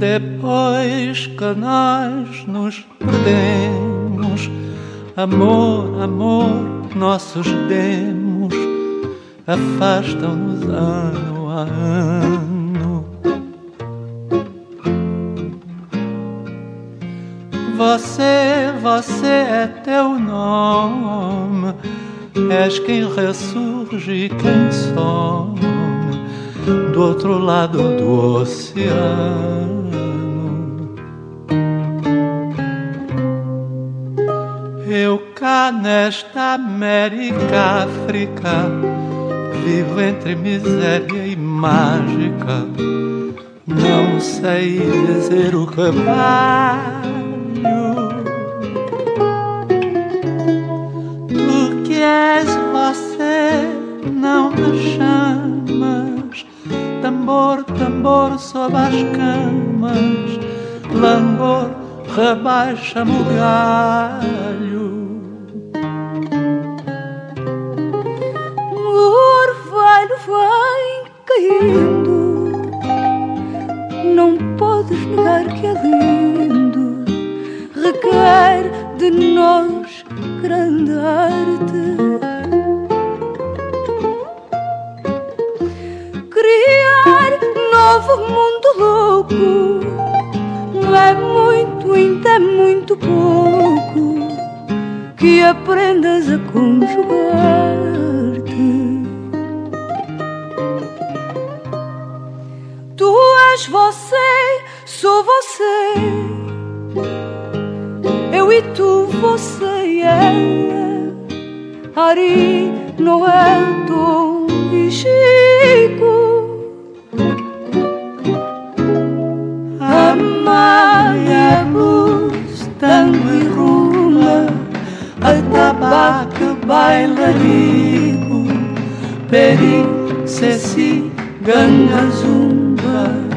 Depois que nós nos perdemos, amor, amor, nossos demos afastam-nos ano a ano. Você é teu nome, és quem ressurge e quem some do outro lado do oceano. Eu cá nesta América, África, vivo entre miséria e mágica. Não sei dizer o que valho. Tu que és você, não me chamas. Tambor, tambor sob as camas, langor, rebaixa-me o galho. O orvalho vai caindo, não podes negar que é lindo. Requer de nós grande arte. Criar novo mundo louco é muito, ainda é muito pouco que aprendas a conjugar-te. Tu és você, sou você, eu e tu, você e ela, Ari, Noel, Tom e Chico. Amália, blues, tango e rumba, atabaque, bailarico, peri, ceci, ganga, zumba.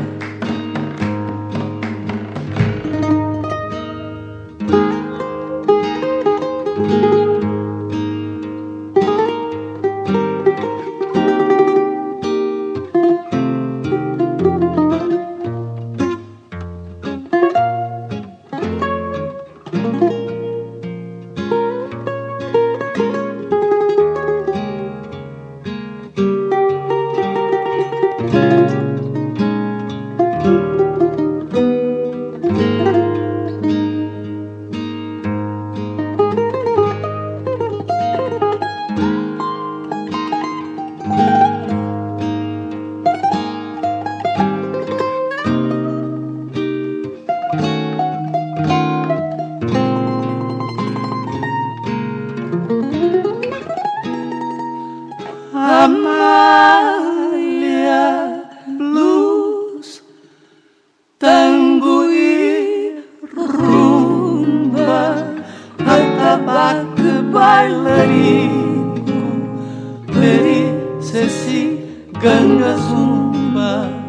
Amália, blues, tango e rumba, atabaque, bailarico, peri, ceci, ganga, zumba.